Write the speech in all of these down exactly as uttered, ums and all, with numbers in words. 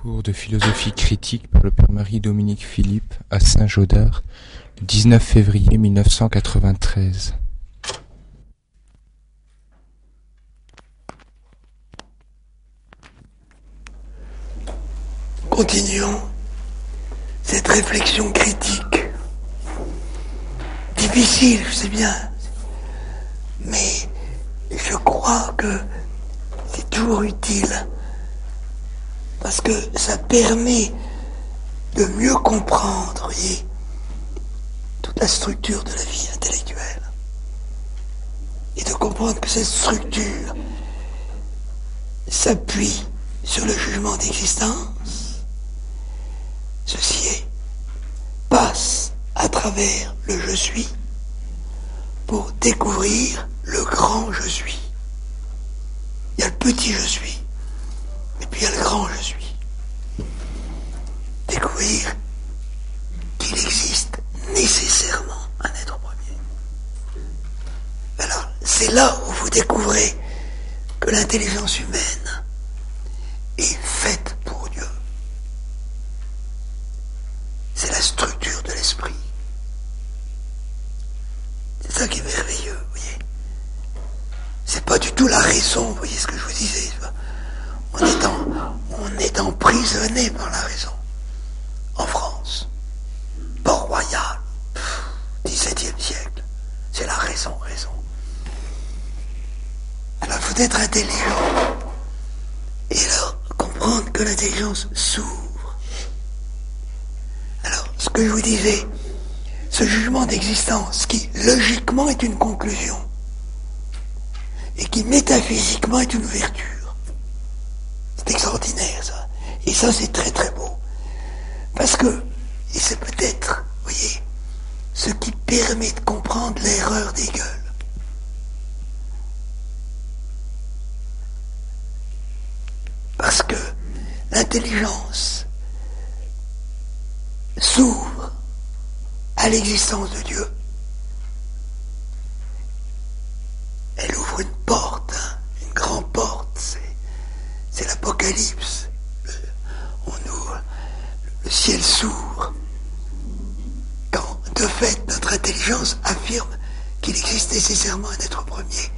Cours de philosophie critique par le père Marie-Dominique Philippe à Saint-Gaudard, le dix-neuf février mille neuf cent quatre-vingt-treize. Continuons cette réflexion critique. Difficile, je sais bien, mais je crois que c'est toujours utile parce que ça permet de mieux comprendre, voyez, toute la structure de la vie intellectuelle et de comprendre que cette structure s'appuie sur le jugement d'existence. Ceci est, passe à travers le je suis pour découvrir le grand je suis. Il y a le petit je suis et puis il y a le grand je suis. Découvrir qu'il existe nécessairement un être premier. Alors, c'est là où vous découvrez que l'intelligence humaine est faite pour Dieu. C'est la structure de l'esprit. C'est ça qui est merveilleux, vous voyez. C'est pas du tout la raison, vous voyez ce que je vous disais. On est, en, on est emprisonné par la raison. En France. Port-Royal. dix-septième siècle. C'est la raison, raison. Alors il faut être intelligent. Et alors, comprendre que l'intelligence s'ouvre. Alors, ce que je vous disais, ce jugement d'existence qui, logiquement, est une conclusion, et qui, métaphysiquement, est une ouverture. C'est extraordinaire, ça. Et ça, c'est très, très beau. Parce que, et c'est peut-être, vous voyez, ce qui permet de comprendre l'erreur d'Hegel. Parce que l'intelligence s'ouvre à l'existence de Dieu. Elle ouvre une porte, hein, une grande porte, c'est, c'est l'Apocalypse. Le, on ouvre, le ciel s'ouvre. Quand, de fait, notre intelligence affirme qu'il existe nécessairement un être premier.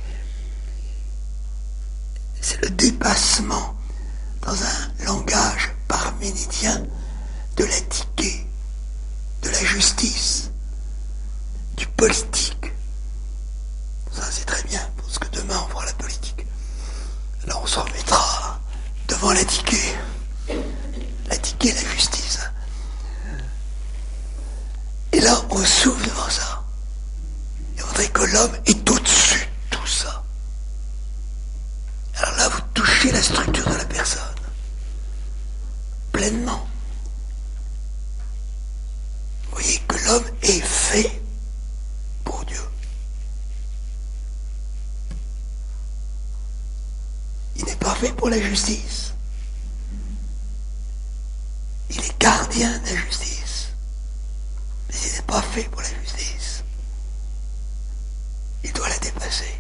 C'est le dépassement dans un langage parménidien de la tiquée, de la justice, du politique. Ça, c'est très bien, parce que demain, on fera la politique. Alors, on se remettra devant la tiquée. La tiquée, la justice. Et là, on s'ouvre devant ça. Et on dirait que l'homme est au-dessus de tout ça. Alors là, vous touchez la structure de la personne. Pleinement. Vous voyez que l'homme est fait pour Dieu. Il n'est pas fait pour la justice. Il est gardien de la justice. Mais il n'est pas fait pour la justice. Il doit la dépasser.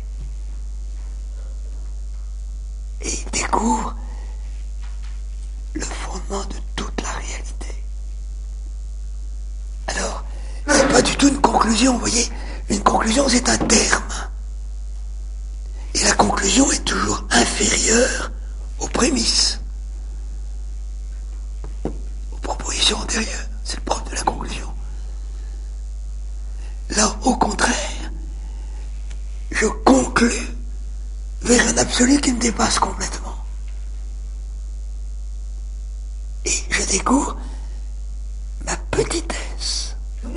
Et il découvre le fondement de toute la réalité. Alors, c'est pas du tout une conclusion, vous voyez. Une conclusion, c'est un terme. Et la conclusion est toujours inférieure aux prémices, aux propositions antérieures. C'est le propre de la conclusion. Là, au contraire, je conclus vers un absolu qui me dépasse complètement. Et je découvre ma petitesse,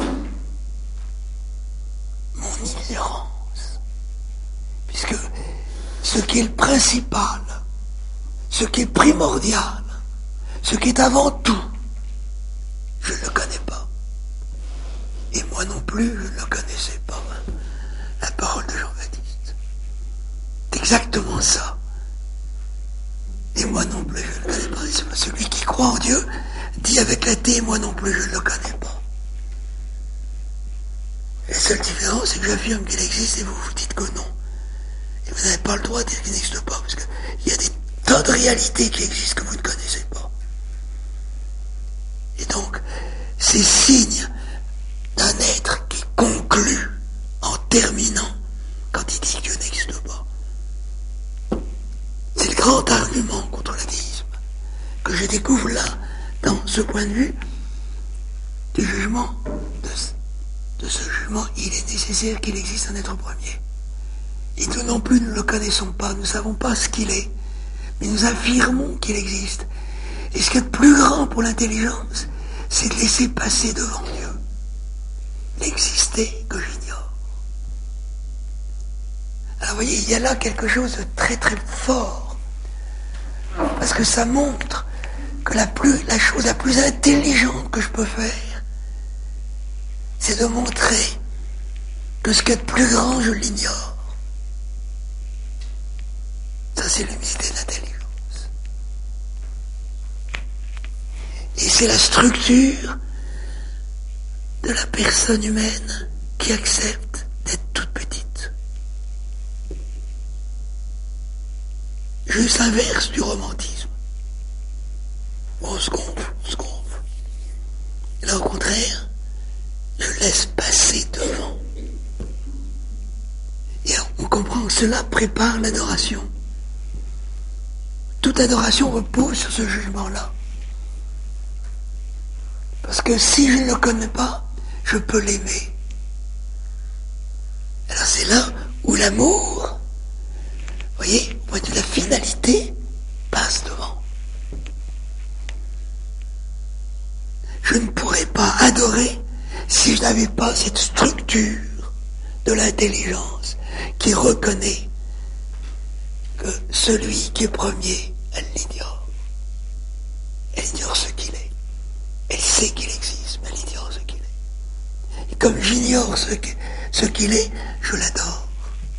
mon ignorance, puisque ce qui est le principal, ce qui est primordial, ce qui est avant tout, je ne le connais pas. Et moi non plus, je ne le connaissais pas. La parole de Jean-Baptiste. C'est exactement ça. Et moi non plus, je ne le connais pas. C'est celui qui croit en Dieu dit avec l'athée, moi non plus, je ne le connais pas. La seule différence, c'est que j'affirme qu'il existe et vous vous dites que non. Et vous n'avez pas le droit de dire qu'il n'existe pas, parce qu'il y a des tas de réalités qui existent que vous ne connaissez pas. c'est signe d'un être qui conclut en terminant quand il dit que Dieu n'existe pas. C'est le grand argument contre l'athéisme que je découvre là, dans ce point de vue du jugement, de, de ce jugement. Il est nécessaire qu'il existe un être premier. Et nous non plus, nous ne le connaissons pas, nous ne savons pas ce qu'il est, mais nous affirmons qu'il existe. Et ce qui est de plus grand pour l'intelligence, c'est de laisser passer devant Dieu l'exister que j'ignore. Alors vous voyez, il y a là quelque chose de très très fort, parce que ça montre que la, plus, la chose la plus intelligente que je peux faire, c'est de montrer que ce qui est de plus grand, je l'ignore. Ça, c'est l'humilité de l'intelligence. Et c'est la structure de la personne humaine qui accepte d'être toute petite. Juste l'inverse du romantisme. On se gonfle, on se gonfle. Et là, au contraire, je laisse passer devant. Et on comprend que cela prépare l'adoration. Toute adoration repose sur ce jugement-là. Parce que si je ne le connais pas, je peux l'aimer. Alors c'est là où l'amour, vous voyez, au point de vue de la finalité, passe devant. Je ne pourrais pas adorer si je n'avais pas cette structure de l'intelligence qui reconnaît que celui qui est premier, elle l'ignore. Elle ignore ce qu'il est. Elle sait qu'il existe, mais elle ignore ce qu'il est. Et comme j'ignore ce, que, ce qu'il est, je l'adore.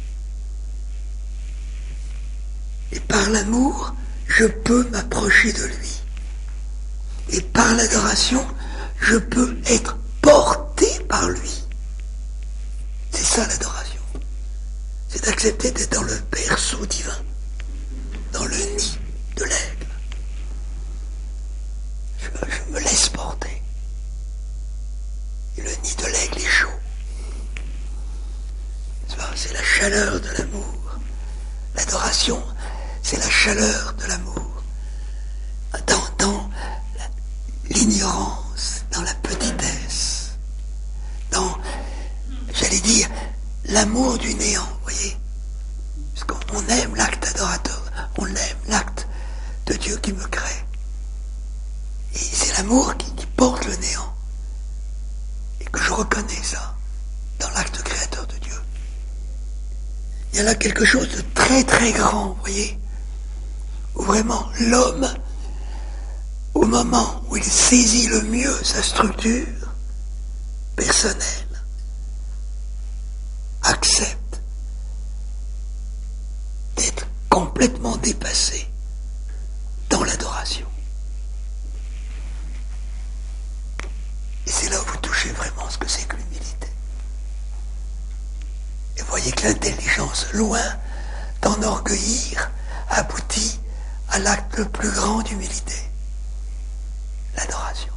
Et par l'amour, je peux m'approcher de lui. Et par l'adoration, je peux être porté par lui. C'est ça l'adoration. C'est d'accepter d'être dans le berceau divin, dans le nid de l'aigle. Je, je me laisse porter. Et le nid de l'aigle est chaud. C'est la chaleur de l'amour. L'adoration, c'est la chaleur de l'amour. Dans, dans l'ignorance, dans la petitesse, dans, j'allais dire, l'amour du néant, vous voyez. Parce qu'on aime l'acte adorateur, on aime l'acte de Dieu qui me crée. Et c'est l'amour qui, qui porte le néant. Et que je reconnais ça dans l'acte créateur de Dieu. Il y a là quelque chose de très très grand, vous voyez, où vraiment l'homme, au moment où il saisit le mieux sa structure personnelle, accepte d'être complètement dépassé dans l'adoration. Et c'est là où vous touchez vraiment ce que c'est que l'humilité. Et vous voyez que l'intelligence, loin d'enorgueillir, aboutit à l'acte le plus grand d'humilité, l'adoration.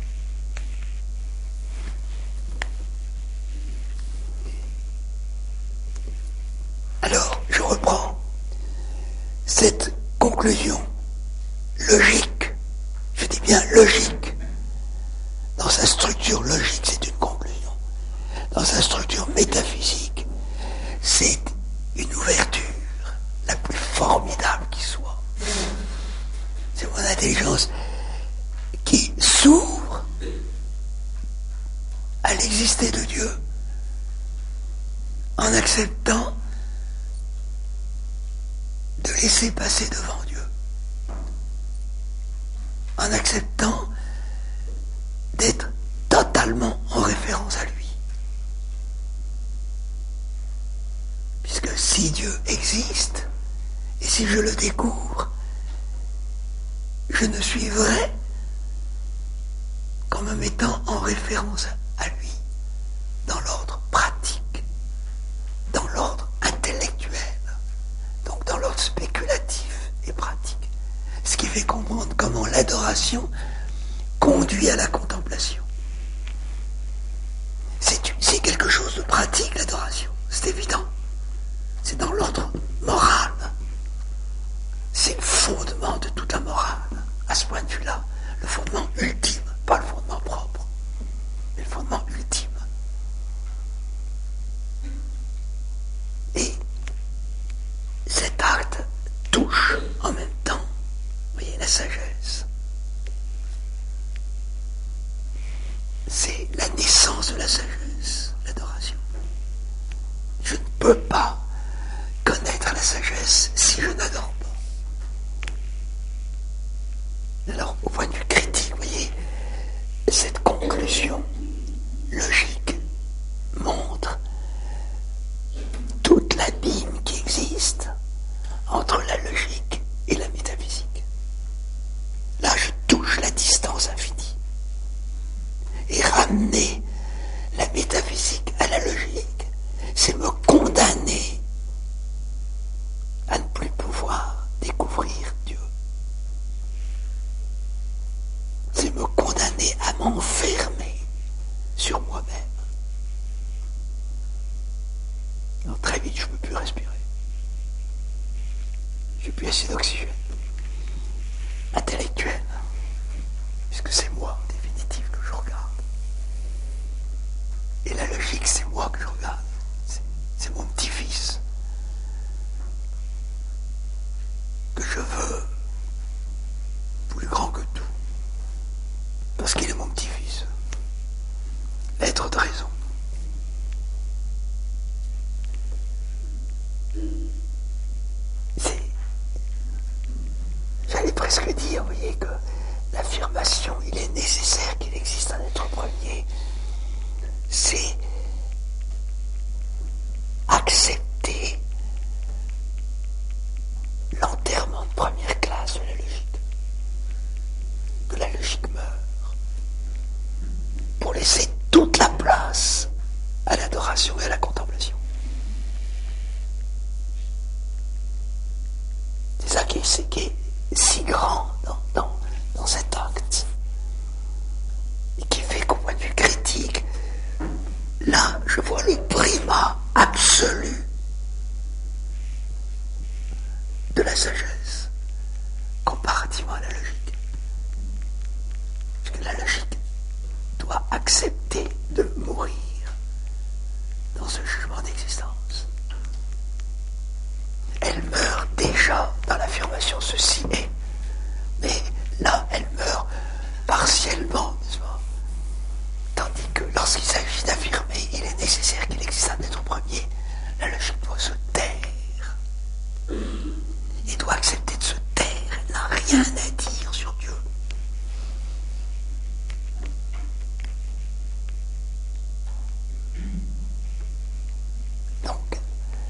Alors, je reprends cette conclusion logique, je dis bien logique, dans sa structure logique, c'est une conclusion, dans sa structure métaphysique, c'est une ouverture la plus formidable qui soit. C'est mon intelligence qui s'ouvre à l'existé de Dieu en acceptant de laisser passer devant Dieu, en acceptant d'être totalement en référence à lui. Puisque si Dieu existe, et si je le découvre, je ne suis vrai qu'en me mettant en référence à lui, dans l'ordre pratique, dans l'ordre intellectuel, donc dans l'ordre spéculatif et pratique. Ce qui fait comprendre comment l'adoration conduit à la contemplation. c'est la naissance de la sagesse, l'adoration. Je ne peux pas connaître la sagesse si je n'adore pas. Alors, au point de vue critique, vous voyez, cette conclusion logique montre toute l'abîme qui existe entre la logique et la métaphysique. Là, je touche la distance infinie. Et ramener la métaphysique à la logique, c'est me condamner à ne plus pouvoir découvrir Dieu. C'est me condamner à m'enfermer sur moi-même. Alors, très vite, je ne peux plus respirer. Je n'ai plus assez d'oxygène intellectuel, puisque c'est moi, en définitive, que je regarde. Et la logique, c'est moi que je regarde. C'est, c'est mon petit-fils que je veux plus grand que tout. Parce qu'il est mon petit-fils. L'être de raison. C'est... J'allais presque dire, vous voyez, que l'affirmation, il est nécessaire qu'il existe un être premier. C'est accepter l'enterrement de première classe de la logique. Que la logique meurt. Pour laisser toute la place à l'adoration et à la contemplation. C'est ça qui est, c'est, qui est si grand dans, dans, dans cet acte. Et qui fait qu'au point de vue critique, là, je vois le primat absolu de la sagesse comparativement à la logique. Parce que la logique doit accepter de mourir dans ce jugement d'existence. Elle meurt déjà dans l'affirmation ceci est, mais là elle meurt partiellement, n'est-ce pas? Tandis que lorsqu'il s'agit d'affirmer il est nécessaire qu'il existe un être premier, la logique doit se taire et doit accepter de se taire. Elle n'a rien à dire sur Dieu. Donc,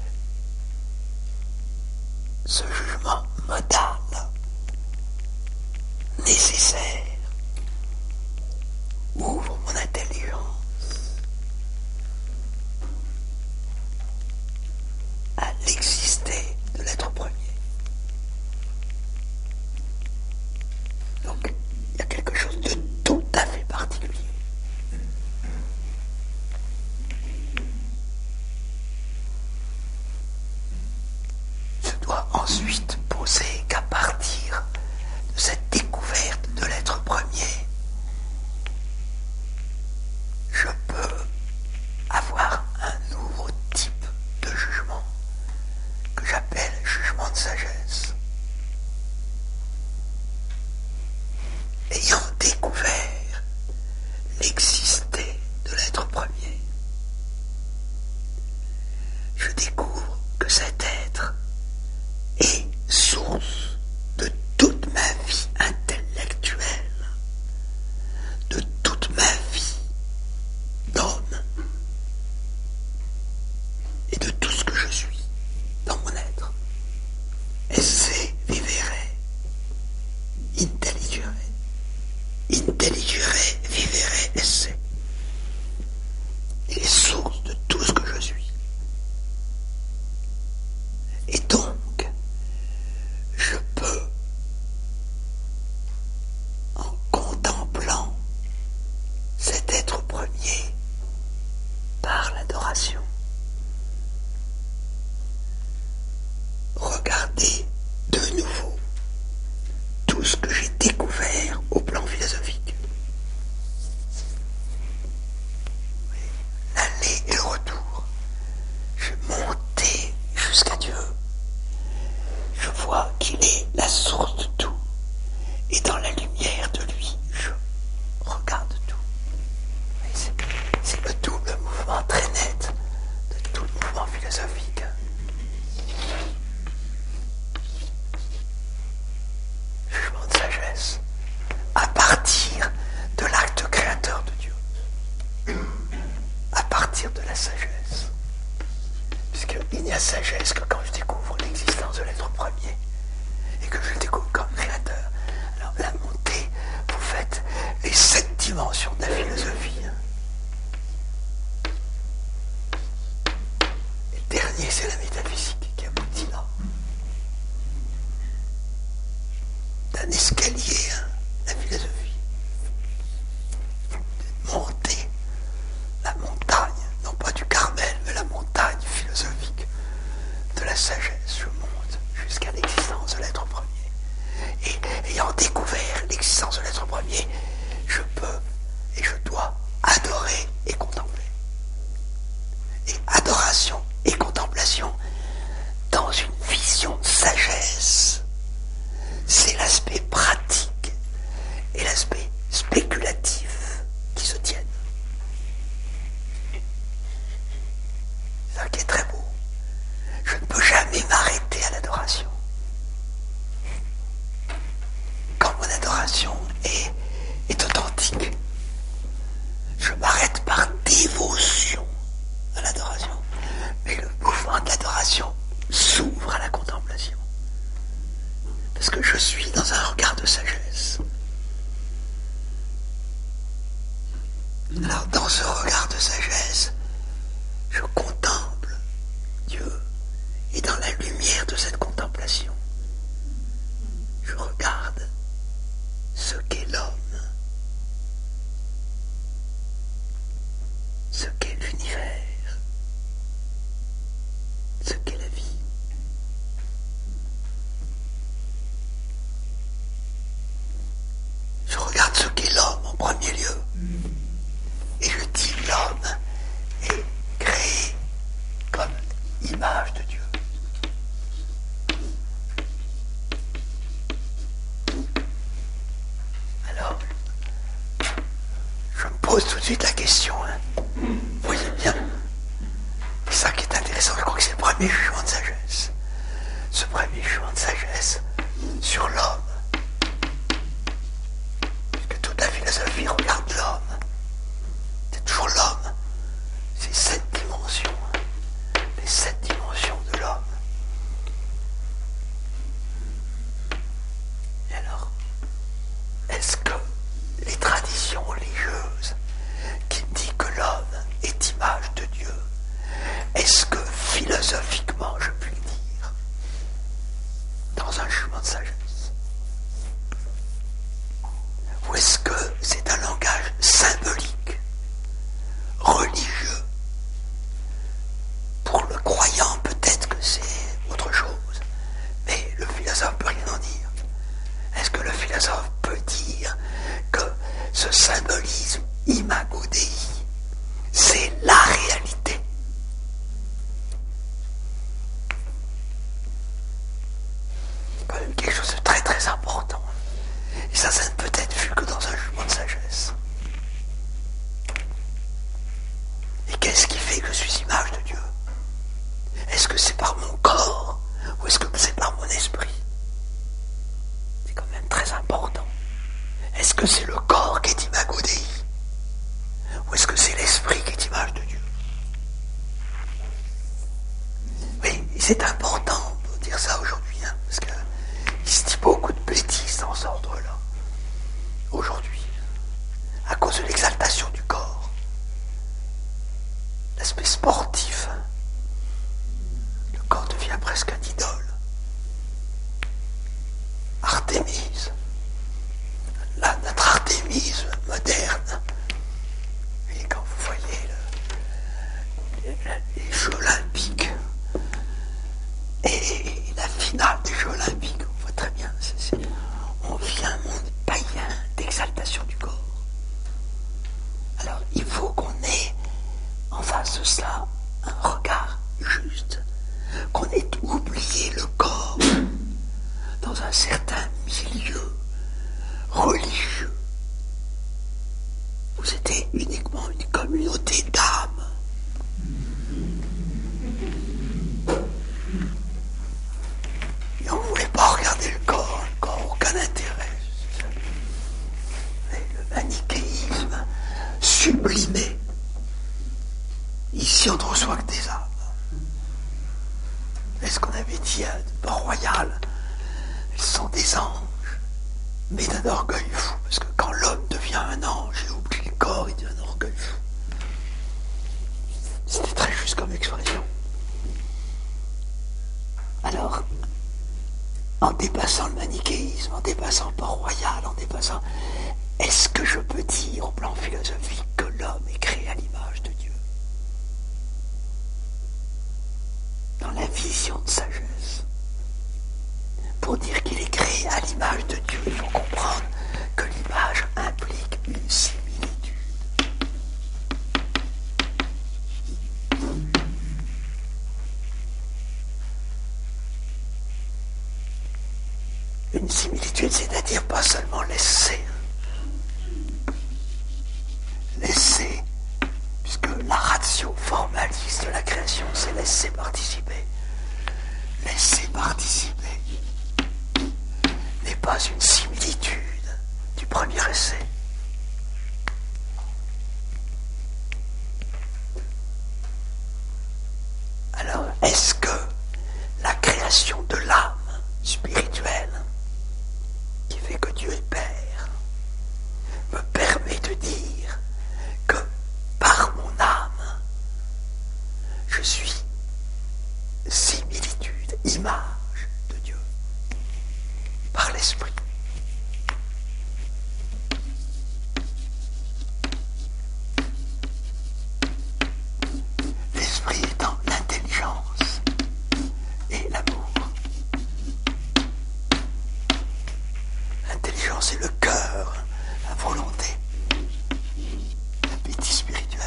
ce jugement modal, nécessaire, ouvre mon intelligence à l'exister de l'être premier. Donc, il y a quelque chose de tout à fait particulier. Je dois ensuite poser qu'à partir de cette découverte de l'être premier, je peux avoir un nouveau type de jugement que j'appelle jugement de sagesse. Ayant découvert l'exister de l'être premier, je découvre que cet être est la sagesse. Puisqu'il n'y a sagesse que quand je découvre l'existence de l'être premier et que je le découvre comme créateur. Alors la montée, vous faites les sept dimensions de la philosophie. Et le dernier, c'est la métaphysique qui aboutit là. D'un escalier, hein, la philosophie. Monter la montagne, non pas du Carmel, mais la montagne philosophique de la sagesse. Je monte jusqu'à l'existence de l'être premier. Et ayant découvert l'existence de l'être premier, je peux et je dois adorer et contempler. Et adoration et contemplation dans une vision de sagesse, c'est l'aspect pratique et l'aspect spéculatif qui se tiennent. C'est ça qui est très beau. Je ne peux jamais m'arrêter à l'adoration. Quand mon adoration est, est authentique, je m'arrête par dévotion à l'adoration. Mais le mouvement de l'adoration s'ouvre à la contemplation. Parce que je suis dans un regard de sagesse. Alors dans ce regard de sagesse, je contemple Dieu. Et dans la lumière de cette contemplation, je regarde ce qu'est l'homme, ce qu'est l'univers, ce qu'est la vie. Je regarde ce qu'est l'homme en premier lieu. Et je dis l'homme est créé comme image de Dieu. Alors, je me pose tout de suite la question. Hein. Vous voyez bien, c'est ça qui est intéressant. Je crois que c'est le premier jugement de sagesse. Ce premier jugement de sagesse sur l'homme. Puisque toute la philosophie regarde l'homme. C'est toujours l'homme. C'est sept dimensions. Les sept dimensions de l'homme. Et alors, est-ce que les traditions religieuses qui disent que l'homme est image de Dieu, est-ce que philosophiquement je puis le dire dans un jugement de sagesse? Ou est-ce que c'est un langage symbolique, religieux? Pour le croyant, peut-être que c'est autre chose, mais le philosophe peut rien en dire. Est-ce que le philosophe peut dire que ce symbolisme imago Dei, c'est la réalité? C'est quand même quelque chose de très très important. Et ça, ça ne peut être vu que dans un jugement de sagesse. Et qu'est-ce qui fait que je suis image de Dieu? Est-ce que c'est par mon corps ou est-ce que c'est par mon esprit? C'est quand même très important. Est-ce que c'est le corps qui est imago Dei ou est-ce que c'est l'esprit qui est image de Dieu? Oui, c'est important de dire ça aujourd'hui, hein, parce qu'il se dit beaucoup de bêtises dans cet ordre-là. Aujourd'hui, à cause de l'exaltation du corps, l'aspect sportif, hein, le corps devient presque un idole. Artémise, là, notre Artémise moderne, et quand vous voyez le, les Jeux Olympiques et la finale des Jeux Olympiques, on voit très bien, c'est, c'est, on vit un monde païen d'exaltation du corps. Alors il faut qu'on ait en face de cela un regard juste, qu'on ait oublié le corps dans un certain milieu religieux où c'était uniquement une communauté d'âmes. Et on ne voulait pas regarder le corps, le corps, aucun intérêt. Et le manichéisme sublimé. Il si on ne reçoit que des âmes? Est-ce qu'on avait dit à Port-Royal, elles sont des anges, mais d'un orgueil fou, parce que quand l'homme devient un ange et oublie le corps, il devient un orgueil fou. C'était très juste comme expression. Alors, en dépassant le manichéisme, en dépassant Port-Royal, en dépassant... Est-ce que je peux dire au plan philosophique que l'homme est créé à l'image de Dieu? Dans la vision de sagesse. Pour dire qu'il est créé à l'image de Dieu, il faut comprendre que l'image implique une similitude. Une similitude, c'est-à-dire pas seulement l'essai. L'essai, puisque la ratio formaliste de la création, c'est laisser participer. Laisser participer n'est pas une similitude du premier essai. Alors, est-ce que la création de l'âme spirituelle, qui fait que Dieu est Père, me permet de dire que par mon âme, je suis similitude, image de Dieu, par l'esprit. L'esprit étant l'intelligence et l'amour. L'intelligence est le cœur, la volonté, l'appétit spirituel.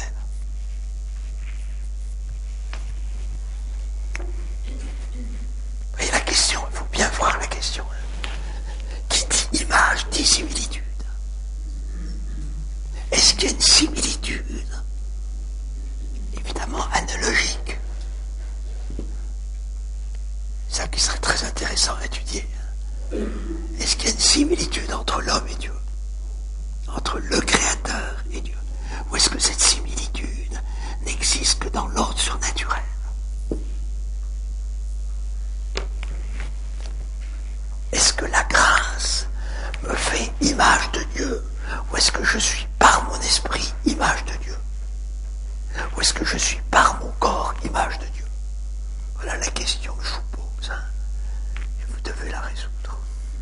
Et la question, il faut bien voir la question. Qui dit image dit similitude. Est-ce qu'il y a une similitude, évidemment analogique? Ça qui serait très intéressant à étudier. Est-ce qu'il y a une similitude entre l'homme et Dieu, entre le Créateur et Dieu? Ou est-ce que cette similitude n'existe que dans l'ordre surnaturel? Est-ce que la grâce me fait image de Dieu? Ou est-ce que je suis par mon esprit image de Dieu? Ou est-ce que je suis par mon corps image de Dieu? Voilà la question que je vous pose. Hein. Et vous devez la résoudre.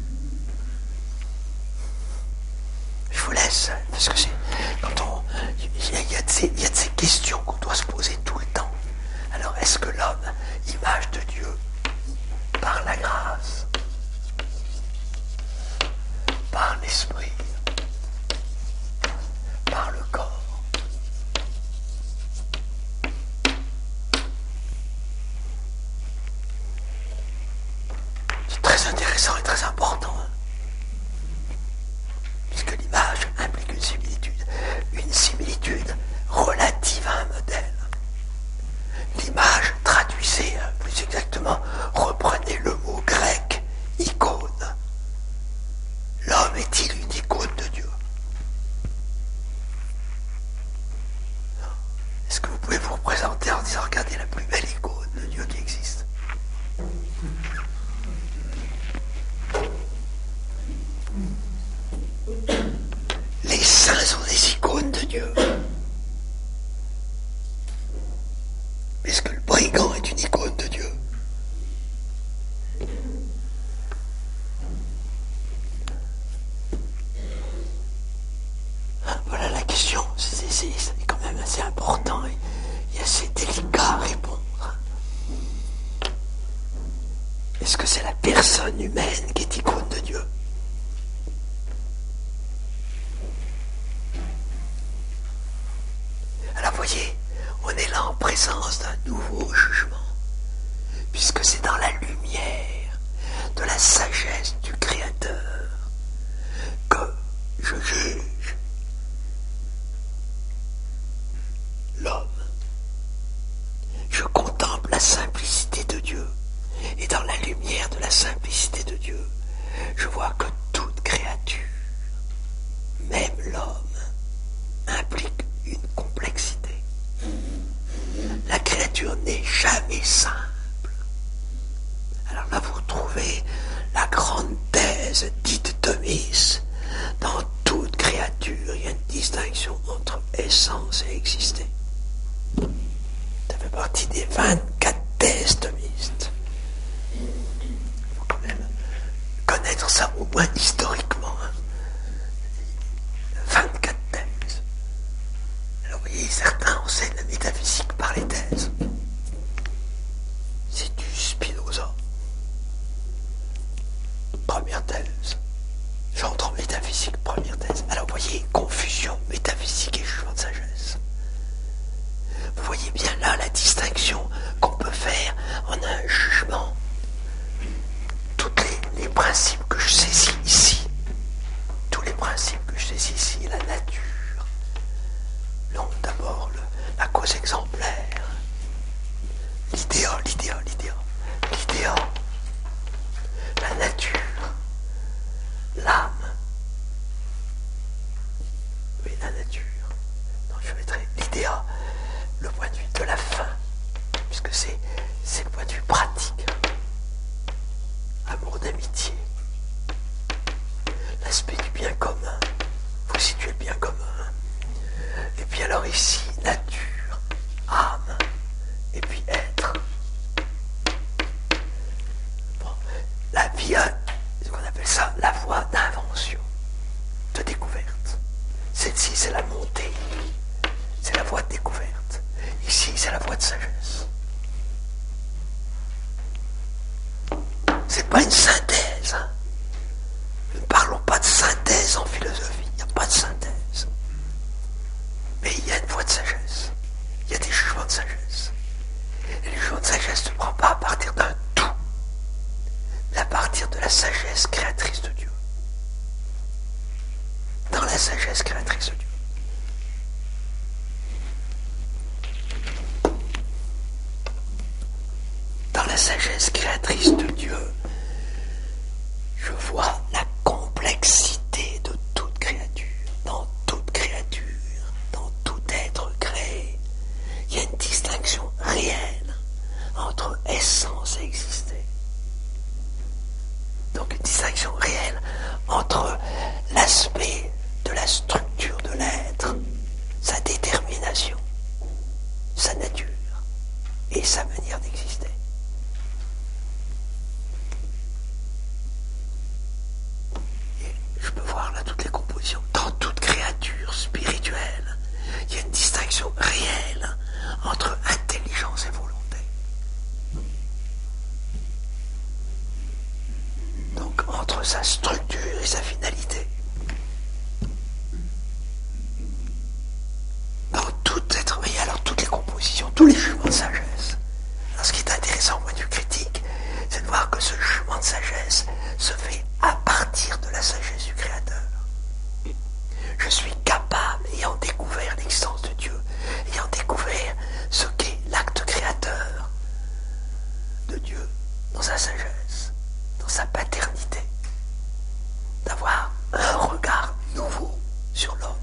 Je vous laisse, parce que c'est quand on il y a, il y a de ces, il y a de ces questions qu'on doit se poser tout le temps. Alors, est-ce que l'homme, image de Dieu, par la grâce, par l'esprit, par le corps, c'est très intéressant et très important, hein, puisque l'image implique une similitude, une similitude relative à un modèle. L'image, traduisez, hein, plus exactement, reprenez le mot grec, icône. L'homme est-il une icône de Dieu? Est-ce que vous pouvez vous représenter en disant, regardez la plus belle icône de Dieu qui existe? Les saints sont des icônes de Dieu. Est-ce que le brigand est une icône de Dieu? Voilà la question. C'est, c'est, c'est quand même assez important et, et assez délicat à répondre. Est-ce que c'est la personne humaine qui est icône de Dieu? Alors voyez, on est là en présence d'un nouveau jugement, puisque c'est dans la lumière de la sagesse du Créateur que je juge l'homme. Je contemple la simplicité de Dieu, et dans la lumière de la simplicité de Dieu, je vois que toute créature, même l'homme, implique une complexité. créature n'est jamais simple. Alors là, vous retrouvez la grande thèse dite thomiste. Dans toute créature, il y a une distinction entre essence et exister. Ça fait partie des vingt-quatre thèses thomistes. Il faut quand même connaître ça au moins historiquement. Hein. vingt-quatre thèses. Alors vous voyez, certains enseignent la métaphysique par les thèses. C'est du Spinoza. Première thèse. J'entre en métaphysique, première thèse. Alors vous voyez, confusion, métaphysique et jugement de sagesse. Vous voyez bien là la distinction qu'on peut faire en un jugement. Tous les, les principes que je saisis ici, tous les principes que je saisis ici, la nature, donc d'abord le, la cause exemplaire, l'idéal, l'idéal, l'idéal, l'idéal, la nature, l'âme, oui, la nature. Donc je mettrai l'idéal, le point de vue de la fin, puisque c'est, c'est le point de vue pratique. Amour d'amitié, l'aspect du bien commun, vous situez le bien commun. Et puis alors ici, nature, âme, et puis être. Bon, la vie a ce qu'on appelle ça la voie d'invention, de découverte. Celle-ci, c'est la montée, c'est la voie de découverte. Ici, c'est la voie de sagesse. C'est pas une synthèse. Hein. Ne parlons pas de synthèse en philosophie. Il n'y a pas de synthèse. Mais il y a une voie de sagesse. Il y a des jugements de sagesse. Et le jugement de sagesse ne prend pas à partir d'un tout, mais à partir de la sagesse créatrice de Dieu. Dans la sagesse créatrice de Dieu. Dans la sagesse créatrice de Dieu, je vois la complexité de toute créature. Dans toute créature, dans tout être créé, il y a une distinction réelle entre essence et exister. Donc une distinction réelle entre l'aspect de la structure de l'être, sa détermination, sa nature et sa manière d'exister. Je peux voir là toutes les compositions. Dans toute créature spirituelle, il y a une distinction réelle entre intelligence et volonté. Donc entre sa structure et sa finalité. Dans tout être, voyez alors toutes les compositions, tous les jugements de sagesse. Alors ce qui est intéressant au point de vue critique, c'est de voir que ce jugement de sagesse se fait à partir de la sagesse du Créateur. Je suis capable, ayant découvert l'existence de Dieu, ayant découvert ce qu'est l'acte créateur de Dieu dans sa sagesse, dans sa paternité, d'avoir un regard nouveau sur l'homme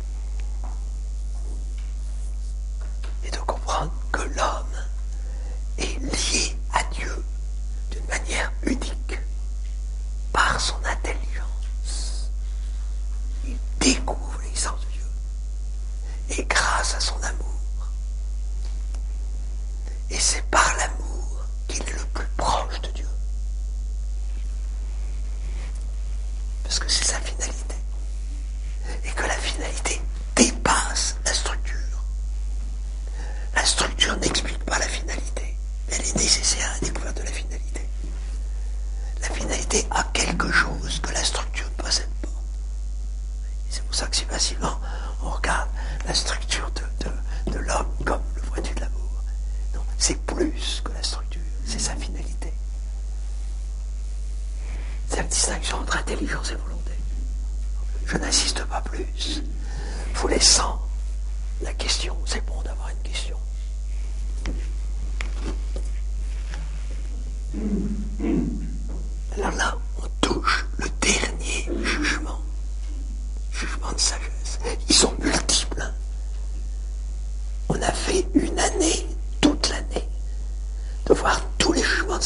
et de comprendre que l'homme est lié à Dieu d'une manière unique par son intelligence. Il découvre l'existence de Dieu et grâce à son amour. Et c'est par l'amour qu'il est le plus proche de Dieu. Parce que c'est sa finalité. Et que la finalité dépasse la structure. La structure n'explique pas la finalité. Elle est nécessaire à la découverte de la finalité. La finalité a quelque chose que la structure ne possède pas. Et c'est pour ça que si facilement on regarde la structure de, de, de l'homme comme le point de vue de l'amour. Non, c'est plus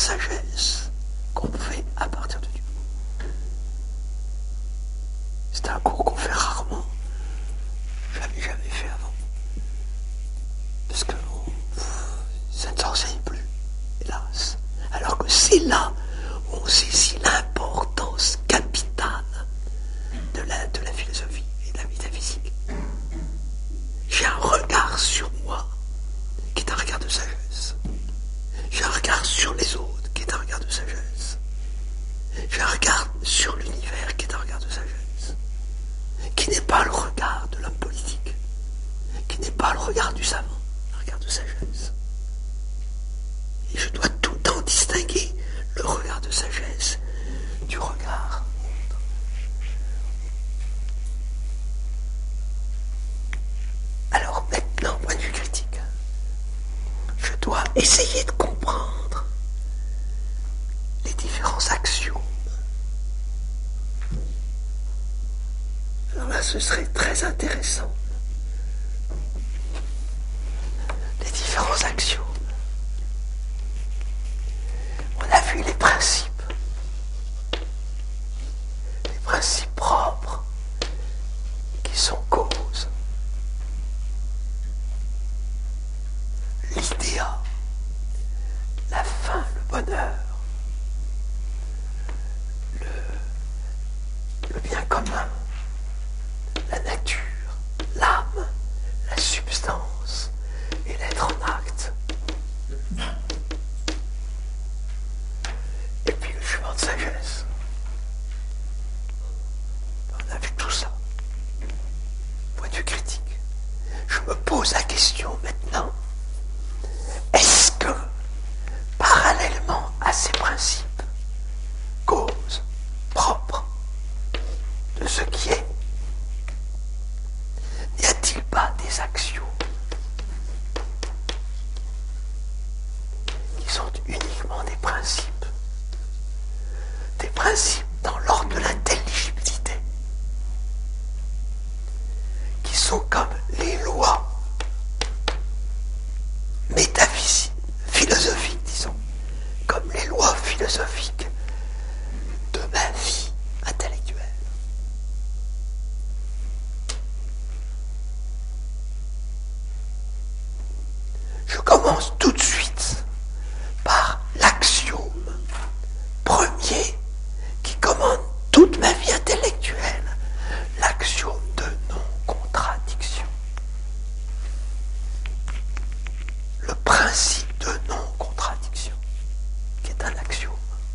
sagesse qu'on fait à partir de Dieu. C'est un cours qu'on fait rarement. Je l'avais jamais fait avant. Parce que bon, ça ne s'enseigne plus, hélas. Alors que c'est là où on saisit l'importance capitale de la, de la philosophie et de la métaphysique. J'ai un regard sur moi qui est un regard de sagesse. J'ai un regard sur les autres qui est un regard de sagesse. J'ai un regard sur l'univers qui est un regard de sagesse. Qui n'est pas le regard de l'homme politique. Qui n'est pas le regard du savant. Un regard de sagesse. Et je dois tout le temps distinguer le regard de sagesse du regard autre. Alors maintenant, point de vue critique, je dois essayer de comprendre les différents axiomes. Alors là, ce serait très intéressant. Les différents axiomes. On a vu les principes. Les principes propres qui sont cause. L'idéal, la fin, le bonheur, le, le bien commun, la nature, l'âme, la substance et l'être en acte. Et puis le jugement de sagesse. On a vu tout ça. Point de vue critique. Je me pose la question maintenant. Est-ce que, parallèlement à ces principes, causes propres de ce qui est, n'y a-t-il pas des actions qui sont uniquement des principes, des principes dans l'ordre de l'intelligibilité, qui sont comme les lois métaphysiques, philosophiques, disons, comme les lois philosophiques de ma vie intellectuelle. Je commence tout de suite par l'axiome premier qui commande toute ma vie intellectuelle, l'axiome de non-contradiction. Le principe de non-contradiction, qui est un axiome,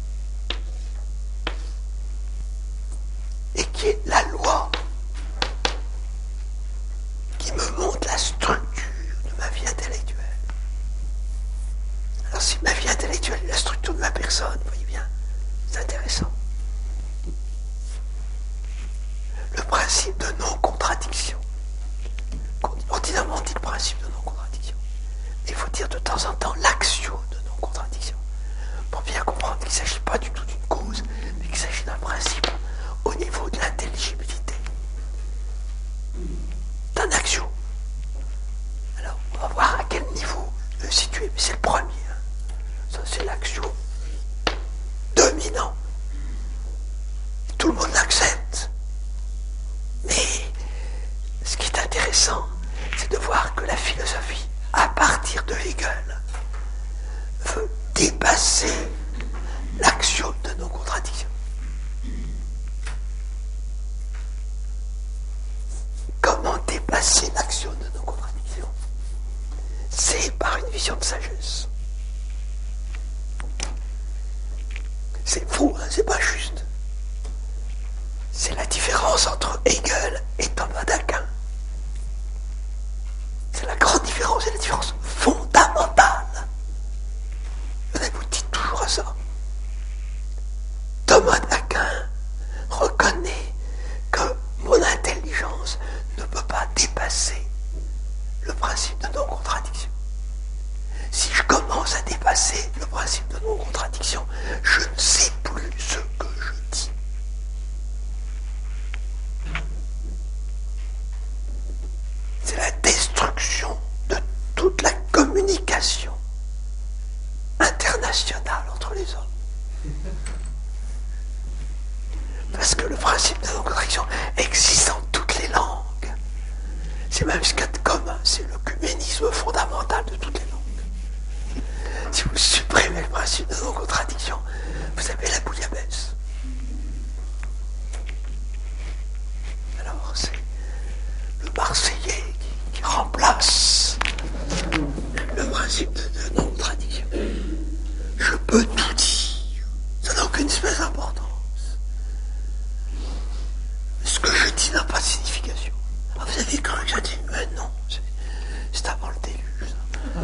et qui est la loi qui me montre la structure de ma vie intellectuelle. Alors si ma vie intellectuelle est la structure de ma personne, vous voyez bien, c'est intéressant. Le principe de non-contradiction. Ordinairement, on dit le principe de non-contradiction. Mais il faut dire de temps en temps l'axiome de non-contradiction. Pour bien comprendre qu'il ne s'agit pas du tout d'une cause, mais qu'il s'agit d'un principe au niveau de l'intelligibilité. D'un axiome. Alors, on va voir à quel niveau le situer, mais c'est le premier. Hein. Ça, c'est l'axiome dominant. Tout le monde l'accepte. Mais ce qui est intéressant, c'est de voir que la philosophie, à partir de Hegel, veut dépasser l'axiome de non-contradiction. Comment dépasser l'axiome de non-contradiction? C'est par une vision de sagesse. C'est fou, hein, c'est pas juste. C'est la différence entre Hegel et Thomas d'Aquin. C'est la grande différence, c'est la différence fondamentale. Vous dites toujours ça. Thomas d'Aquin reconnaît que mon intelligence ne peut pas dépasser le principe de non-contradiction. Si je commence à dépasser le principe de non-contradiction, je ne sais plus ce que ce qu'il y a de commun, c'est l'œcuménisme fondamental de toutes les langues. Si vous supprimez le principe de non-contradiction, vous avez la bouillabaisse. Alors c'est le Marseillais qui, qui remplace le principe de, de non-contradiction. Je peux tout dire, ça n'a aucune espèce d'importance. Ce que je dis n'a pas de signification. Ah, vous avez cru que je dis, mais non, c'est, c'est avant le déluge. Ça.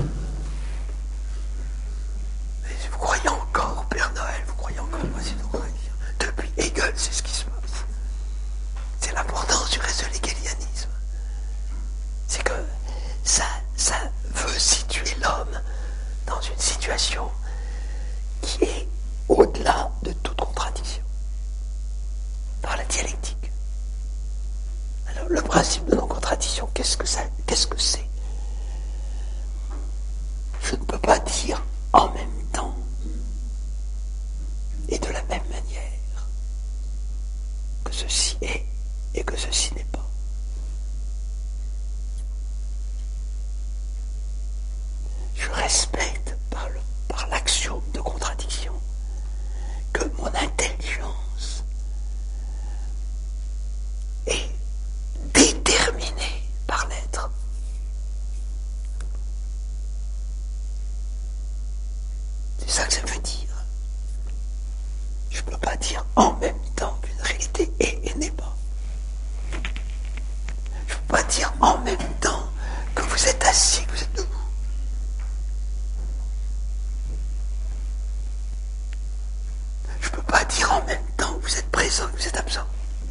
Mais vous croyez encore au Père Noël, vous croyez encore au principe de non-contradiction. Depuis Hegel, c'est ce qui se passe. C'est l'importance du reste de l'hegelianisme. C'est que ça, ça veut situer l'homme dans une situation qui est au-delà de toute contradiction, par la dialectique. Alors, le principe de non-contradiction, qu'est-ce que ça, qu'est-ce que c'est? Je ne peux pas dire en même temps et de la même manière que ceci est et que ceci n'est pas. Je respecte par, le, par l'axiome de contradiction que mon intelligence est déterminée par l'être. C'est ça que ça veut dire. Je ne peux pas dire en même temps qu'une réalité est et n'est pas. Je ne peux pas dire en même temps que vous êtes assis, que vous êtes debout. Je ne peux pas dire en même temps que vous êtes présent, que vous êtes absent.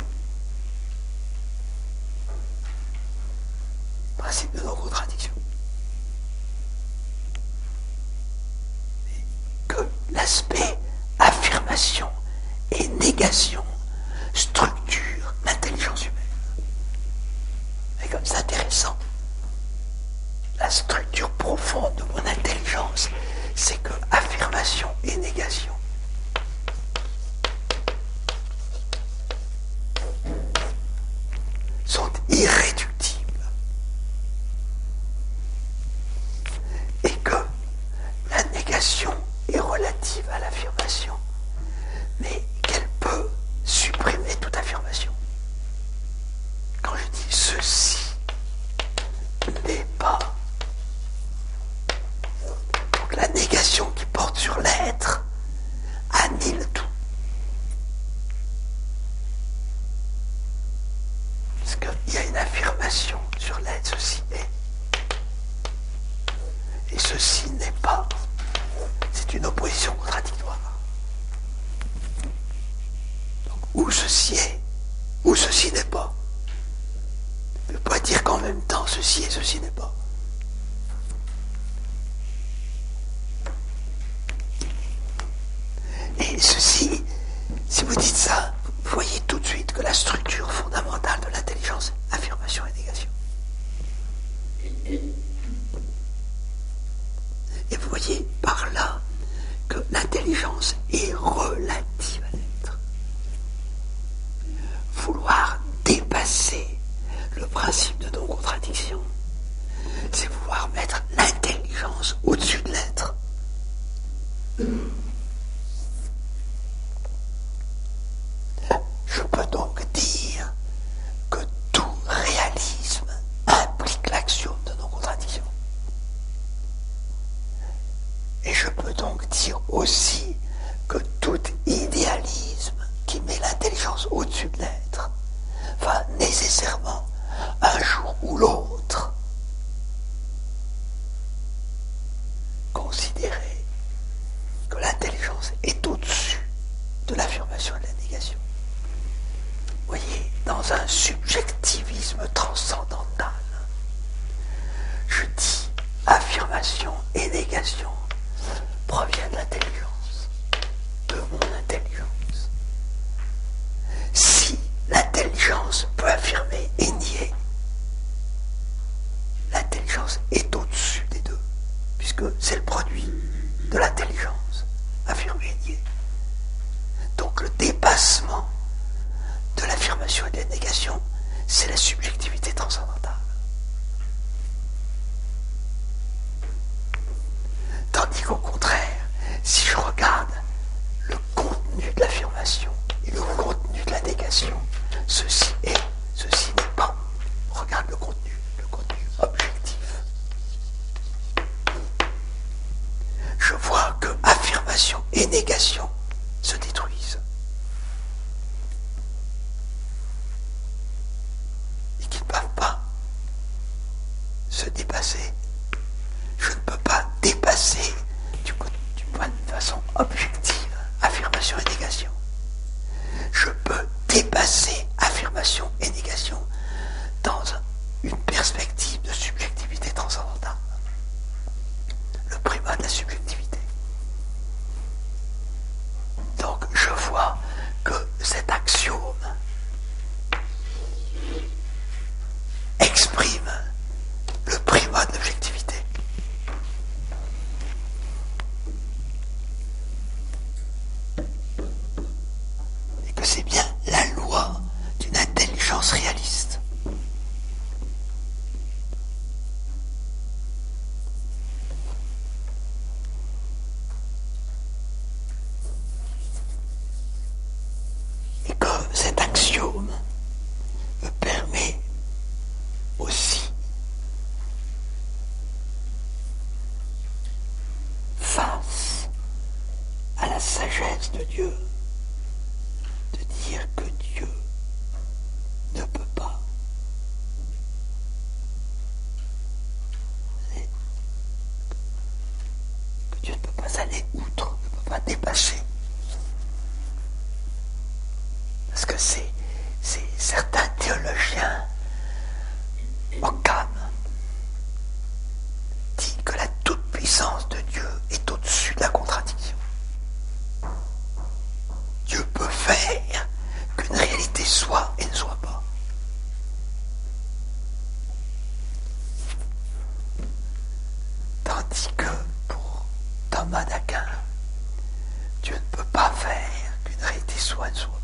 Principe de non-contradiction. Que l'aspect affirmation et négation structure l'intelligence humaine. Et comme c'est intéressant, la structure profonde de mon intelligence, c'est que affirmation et négation sont irréductibles. Et que la négation est relative à l'affirmation, mais qu'elle peut supprimer toute affirmation. Quand je dis ceci n'est pas, donc la négation qui porte sur l'être annule tout. Parce qu'il y a une affirmation sur l'être, ceci est. Et ceci n'est pas. C'est une opposition contradictoire. Donc, ou ceci est, ou ceci n'est pas. On ne peut pas dire qu'en même temps ceci et ceci n'est pas. Et ceci, si vous dites ça, vous voyez tout de suite que la structure fondamentale de l'intelligence, affirmation et négation. Et vous voyez par là que l'intelligence est relative à l'être. Vouloir dépasser le principe de non-contradiction, c'est vouloir mettre l'intelligence au-dessus de l'être. Je peux donc dire que tout réalisme implique l'axiome de non-contradiction. Et je peux donc dire aussi que tout idéalisme qui met l'intelligence au-dessus de l'être va nécessairement, un jour ou l'autre, considérer que l'intelligence est au-dessus de l'affirmation et de la négation. Vous voyez, dans un subjectivisme transcendantal, je dis affirmation et négation provient de l'intelligence, de mon intelligence. Si l'intelligence peut affirmer et nier, l'intelligence est au-dessus des deux, puisque c'est le produit de l'intelligence, affirmer et nier. Donc le dépassement de l'affirmation et de la négation, c'est la subjectivité transcendantale. se dépasser. Je ne peux pas dépasser du, du point de façon objective, affirmation et négation. Je peux dépasser affirmation et négation dans une perspective de subjectivité transcendantale. Le primat de la subjectivité. Donc je vois que cet axiome exprime le primat de l'objectivité. Et que c'est bien la loi d'une intelligence réaliste. Et que cet axiome me permet aussi, face à la sagesse de Dieu, de dire que Dieu ne peut pas, que Dieu ne peut pas aller outre, ne peut pas dépasser. Parce que c'est, c'est certains théologiens Occam dit que la toute-puissance de Dieu est au-dessus de la contradiction. Dieu peut faire qu'une réalité soit et ne soit pas. Tandis que pour Thomas d'Aquin, Dieu ne peut pas faire qu'une réalité soit et ne soit pas.